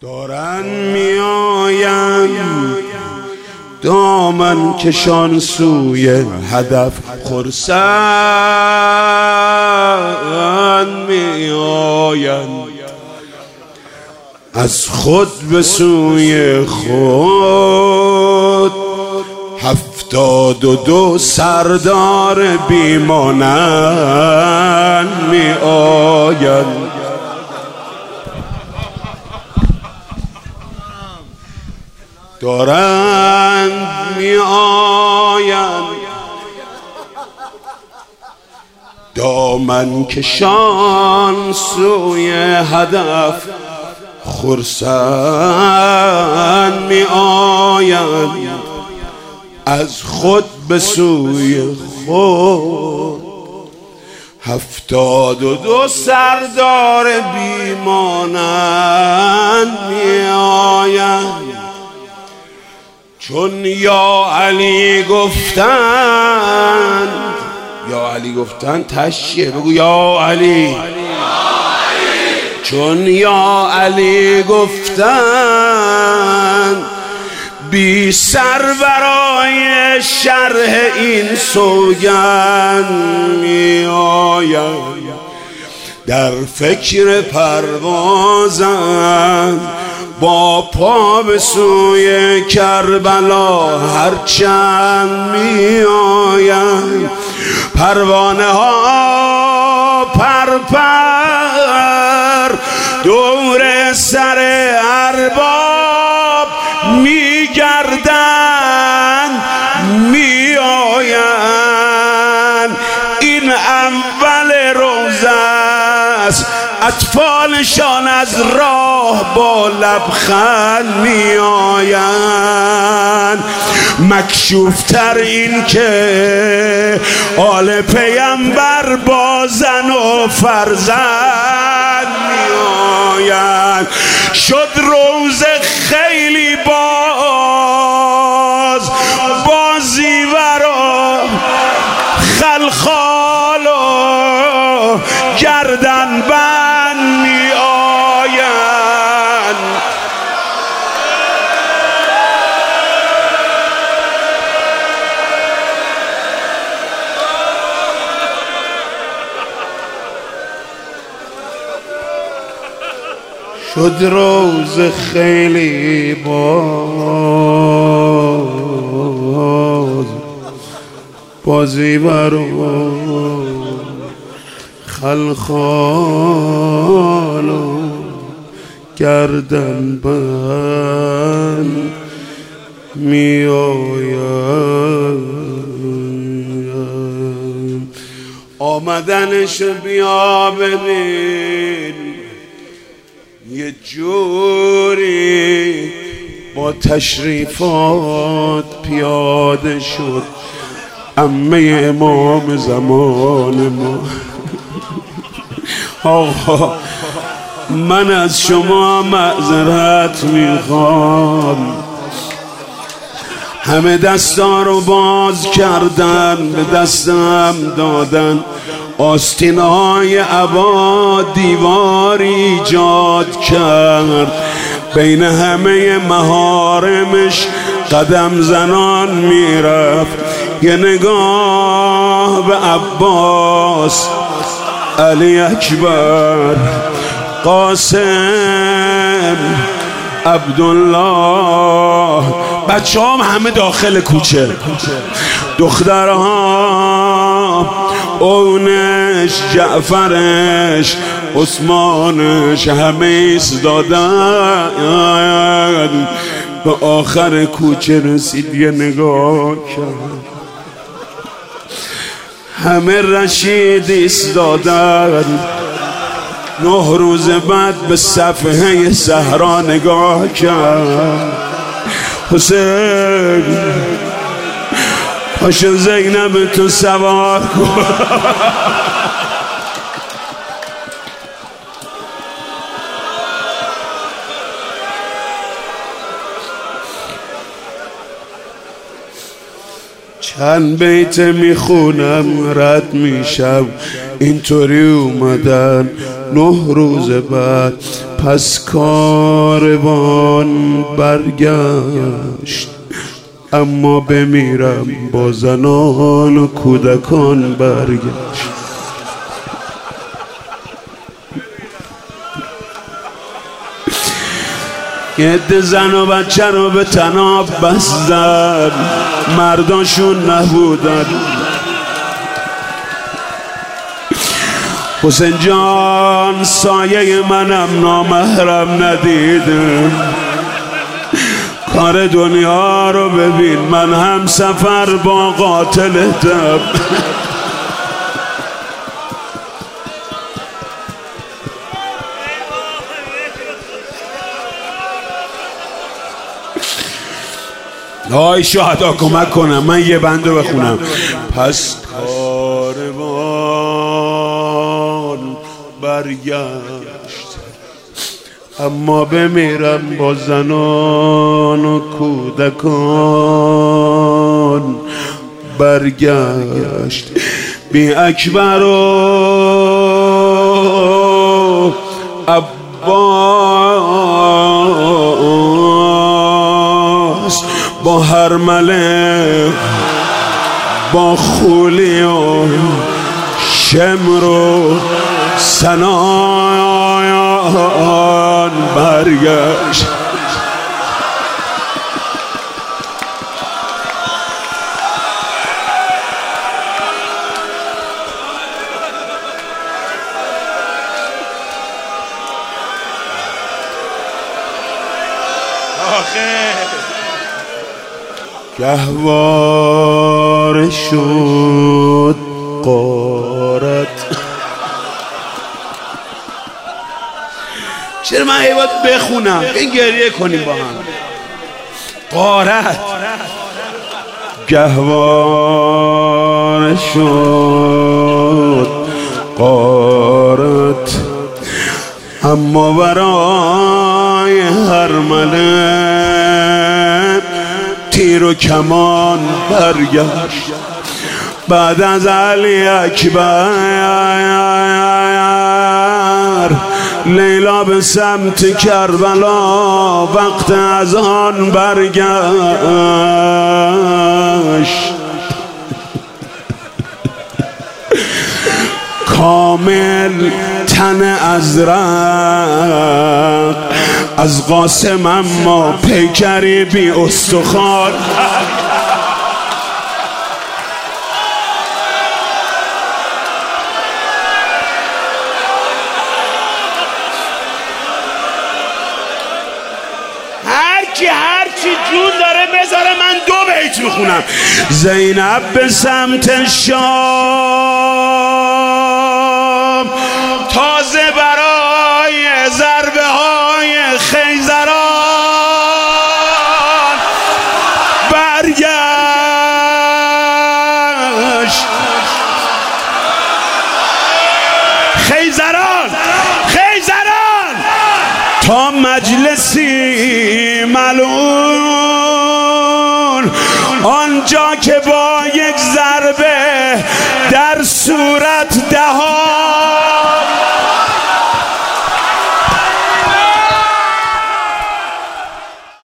دارن میآیم دامن کشان سوی هدف، خرسند میآیند از خود به سوی خود. 72 سردار بیمانند میآیند دارند میآیند دامن کشان سوی هدف، خرسند میآیند از خود به سوی خود. 72 سردار بیمانند میآیند چون یا علی گفتند. یا علی گفتند تشیه بگو یا علی. چون یا علی گفتند بی سر برای شرح این سوگند می آید در فکر پروازند با پا به سوی کربلا هرچند می آید. پروانه ها پرپر دور سر ارباب می گردند می آیند. این اول روزه است اطفالشان از راه با لبخند می آیند. مکشوفتر این که آل پیمبر با زن و فرزند می آیند. شد روز خیلی بازی ورا خلخال و گردن بند می آیند. شد روز خیلی بازی برو خلخال و گردن بند می آید. آمدنش بیا ببین یه جوری با تشریفات پیاده شد عمه امام زمان ما. آقا من از شما معذرت میخوام، همه دستا رو باز کردن به دستم دادن، آستین‌های عبا دیواری ایجاد کرد، بین همه محارمش قدم زنان میرفت. یه نگاه به عباس، علی اکبر، قاسم، عبدالله، بچه هم همه داخل کوچه، دخترها، اونش، جعفرش، عثمانش، همه ایستادن. به آخر کوچه رسید، یه نگاه کرد، همه رشید ایستادن. 9 روز بعد به صفحه صحرا نگاه کرد. حسین پاشو زینب تو سوار کن. چند بیت میخونم رد میشم، اینطوری اومدن 9 روز بعد پس کاروان برگشت، اما بمیرم با زنان و کودکان برگشت. یه عده زن و بچه رو به طناب بستن، مرداشون نبودن. حسین جان سایه منم نامحرم ندیدم، کار دنیا رو ببین، من هم سفر با قاتلتم. آی شهدا کمک کنم، من یه بندو بخونم. پس کاروان برگشت، اما بمیرم با زنان و کودکان برگشت. بی اکبر و عباس، با هرمله، با خولی و شمر و سنان برگشت. گهواره شد غارت. چرا من باید بخونم؟ این گریه کنیم با هم. غارت. گهواره شد غارت، اما برای هرمله تیر و کمان برگشت. بعد از علی اکبر لیلا به سمت کربلا وقت از آن برگشت. کامل تن ازرق از قاسم، اما پیکری بی استخوان. هرچی جون داره بذاره من 2 بیت میخونم. زینب به سمت شام تازه برای ضربه های خیزران برگشت. خیزران تا مجلسی ملعون، آنجا که با یک ضربه در صورت دهان